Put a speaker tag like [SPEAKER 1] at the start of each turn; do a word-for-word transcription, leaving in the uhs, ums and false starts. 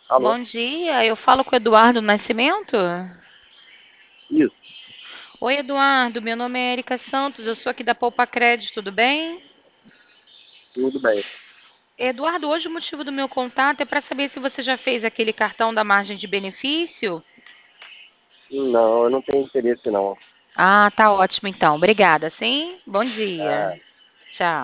[SPEAKER 1] Alô?
[SPEAKER 2] Bom dia, eu falo com o Eduardo Nascimento?
[SPEAKER 1] Isso,
[SPEAKER 2] Oi, Eduardo, meu nome é Erika Santos, eu sou aqui da Poupa Crédito, tudo bem?
[SPEAKER 1] tudo bem.
[SPEAKER 2] Eduardo, hoje o motivo do meu contato é para saber se você já fez aquele cartão da margem de benefício.
[SPEAKER 1] Não, eu não tenho interesse não.
[SPEAKER 2] Ah, tá ótimo então, obrigada, sim? Bom dia.
[SPEAKER 1] Ah,
[SPEAKER 2] Tchau.